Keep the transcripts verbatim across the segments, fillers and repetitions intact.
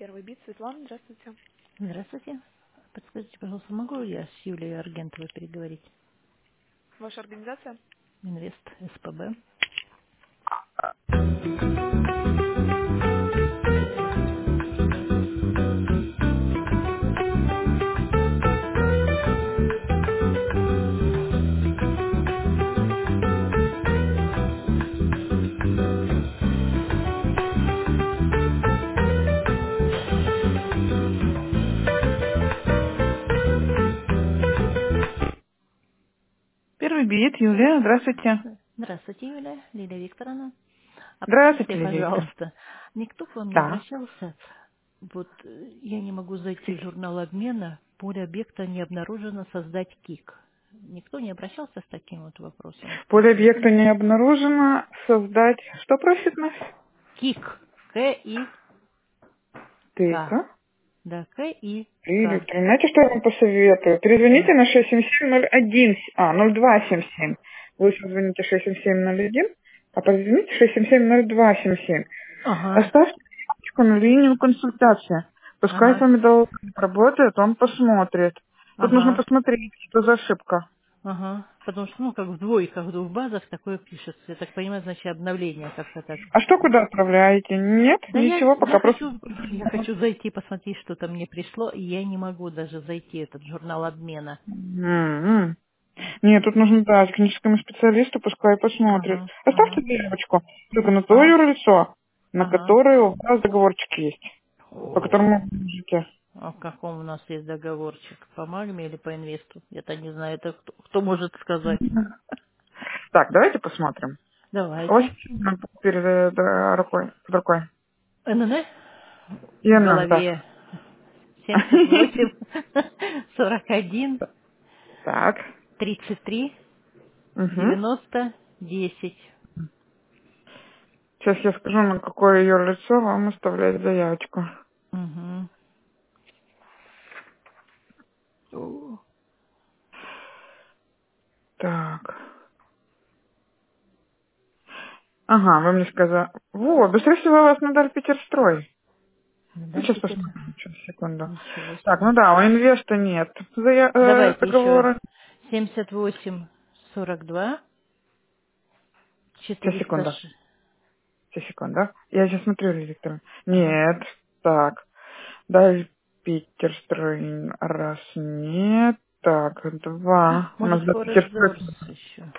Первый бит. Светлана, здравствуйте. Здравствуйте. Подскажите, пожалуйста, могу я с Юлией Аргентовой переговорить? Ваша организация? Инвест СПБ. Первый бит, Юлия, здравствуйте. Здравствуйте, Юлия. Лилия Викторовна. А Здравствуйте, подскажите, Лидия Викторовна. пожалуйста, никто к вам не Да. обращался? Вот э, я не могу зайти в Скажите. журнал обмена, поле объекта не обнаружено, создать КИК. Никто не обращался с таким вот вопросом? Поле объекта не обнаружено. Создать. Что просит нас? КИК. К-И-К. Тыка. Да, Лидия К-И-К. Викторовна, знаете, что я вам посоветую? Перезвоните Да. на шесть семь семь ноль один, а, ноль два семь семь. Вы сейчас звоните шесть семь семь ноль один, а позвоните шесть семь семь ноль два семь семь. Ага. Оставьте ссылочку на линию консультации. Пускай с Ага. вами долго работает, он посмотрит. Тут нужно Ага. посмотреть, что за ошибка. Ага. Потому что, ну, как в двойках, в двух базах такое пишется. Я так понимаю, значит, обновление как-то так. А что куда отправляете? Нет, Да я, ничего, я пока просто... хочу, я хочу зайти посмотреть, что-то мне пришло, и я не могу даже зайти в этот журнал обмена. М-м. Нет, тут нужно дать техническому специалисту, пускай посмотрит. Ага, Оставьте ага, заявочку только на то ага, юрлицо, на ага. которое у вас договорчик есть, по О, которому вы можете. а в каком у нас есть договорчик? По магме или по инвесту? Я-то не знаю, это кто, кто может сказать? Так, давайте посмотрим. У вас Давайте. перед э, рукой, под рукой. НН в ИНН, так. голове семьдесят восемь сорок один Так. тридцать три Угу. девяносто десять. Сейчас я скажу, на какое юрлицо вам оставлять заявочку. Угу. О, Так. Ага, вы мне сказали... Во, быстрее всего вас надо Питерстрой. Ну, Даль сейчас Питер. посмотрим, сейчас, секунду. Ничего Так, себе. ну да, у инвеста нет зая- э, Давайте еще раз. договора. семьдесят восемь сорок два Сейчас, четыреста. секунду. Сейчас, секунду. Я сейчас смотрю, Лилия Викторовна. Ага. Нет. Так. Даль Питерстрой. Раз, нет. Так, два. У нас Может, до Форест Питерстрой. Дорс еще.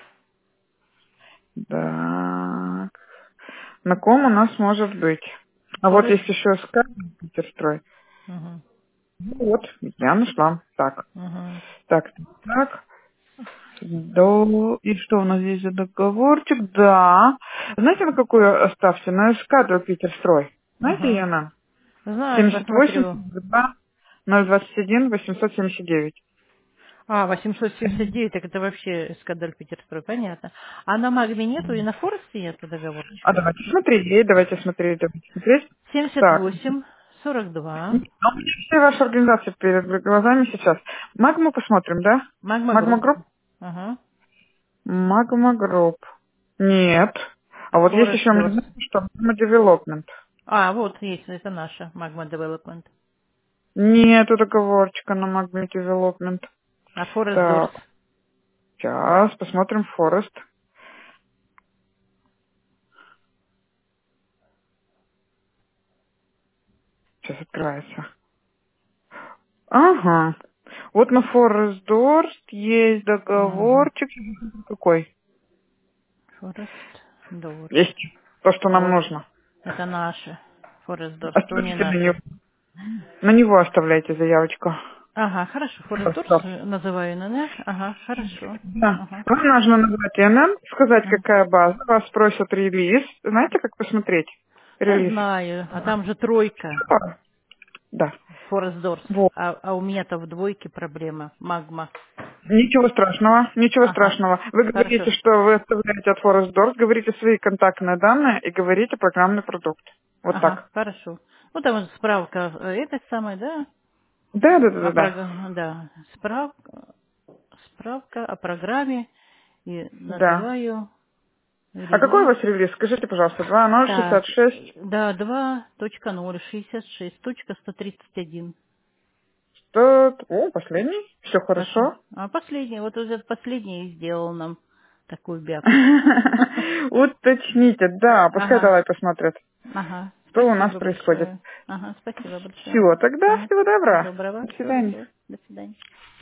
Так. На ком у нас может быть? А вот Форест. есть еще Скай Питерстрой. Угу. Ну вот, я нашла. Так. Угу. Так, так. Да, и что у нас здесь за договорчик? Да. Знаете, на какую оставьте? На эскадру Питерстрой. Знаете ее Угу. нам? Знаю, семьдесят восемь посмотрю. два ноль двадцать один восемьсот семьдесят девять. А, восемьсот семьдесят девять, так это вообще эскадриль Питерстрой, понятно. А на Магме нету и на Форесте нету А договорчика? давайте смотреть, давайте смотреть, давайте смотреть. семьдесят Так. восемь сорок два. Ну, у меня все ваши организации перед глазами сейчас. Магму посмотрим, да? Магма Магма Групп. Групп? Ага. Магма Групп. Нет. А вот есть Форест еще, мне Дорс. знаете, что Магма Девелопмент. А, вот есть, это наша Magma Development. Нету договорчика на Магма Девелопмент. А Forest Doors. Так, сейчас посмотрим Форест. Сейчас открывается. Ага. Вот на Форест Дорст есть Мгм. договорчик. Какой? Forest Doors. Есть. То, что нам Вот. нужно. Это наши. Forest Doors, то не Оставляйте на него. наши. На него оставляйте заявочку. Ага, хорошо. Forest Doors Просто. э, называю НН. Ага, хорошо. Да. Ага. Вам нужно назвать ИНН, сказать, Ага. какая база. Вас просят релиз. Знаете, как посмотреть Да, релиз? знаю. А там же тройка. Да. Forest Doors. Вот. А, а у меня-то в двойке проблема. Магма. Ничего страшного, ничего Ага. страшного. Вы говорите, Хорошо. что вы оставляете от Forest Doors, говорите свои контактные данные и говорите программный продукт. Вот Ага, так. хорошо. Ну, там справка э, этой самой, да? Да, да, да, О да, да. прог- Да, справка, справка о программе и Да. называю А какой у Релиз. вас релиз? Скажите, пожалуйста, два ноль шестьдесят Так, шесть. да, два точка ноль шестьдесят шесть точка сто тридцать один. Что... О, последний. Все Посл- хорошо. А последний, вот этот последний и сделал нам такую бяку. Уточните, да, пускай Ага, давай посмотрят, ага, что у нас спасибо происходит. большое. Ага, спасибо большое. Все, тогда Ага, всего всего доброго. доброго, До все, свидания. все, до свидания.